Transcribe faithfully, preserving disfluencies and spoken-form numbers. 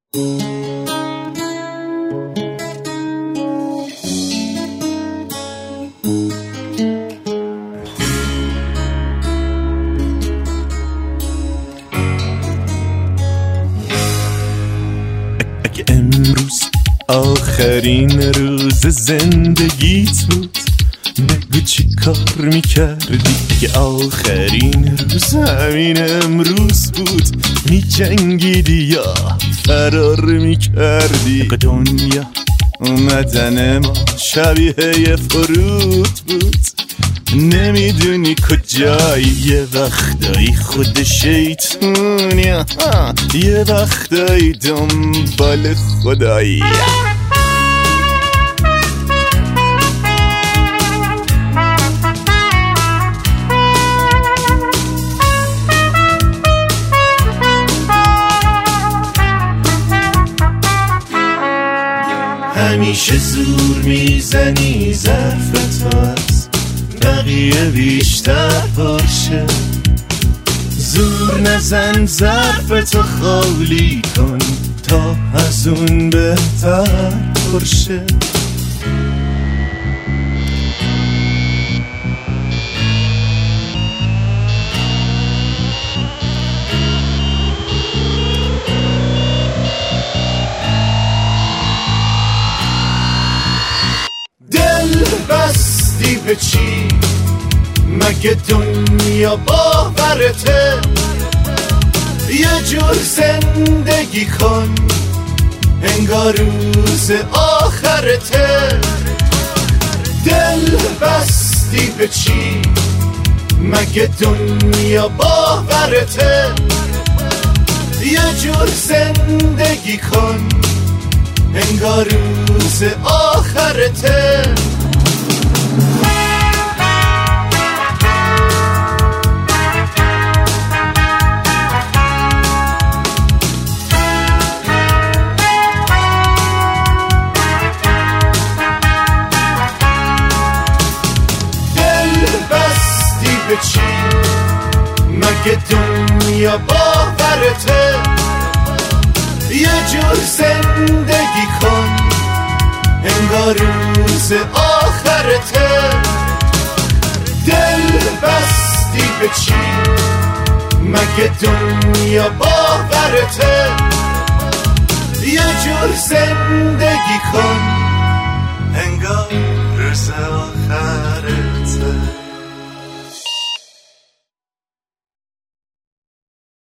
اگه امروز آخرین روز زندگیت بود بگو چی کار میکردی؟ که آخرین روز همین امروز بود میجنگیدی یا فرار میکردی؟ اگه دنیا اومدن ما شبیه یه فرود بود نمیدونی کجایی، یه وقتایی خود شیطونی، یه وقتایی دنبال خدایی. همیشه زور میزنی ظرف تو از بقیه بیشتر باشه، زور نزن ظرف تو خالی کن تا از اون بهتر باشه. بستی به چی؟ مگه دنیا باورته؟ یه جور زندگی کن انگار روز آخرته. دل بستی به چی؟ مگه دنیا باورته؟ یه جور زندگی کن انگار روز آخرته. به چی؟ مگه دنیا باورته؟ یه جور زندگی کن انگار روز آخرته. دل بستی به چی؟ مگه دنیا باورته؟ یه جور زندگی کن انگار روز آخرته.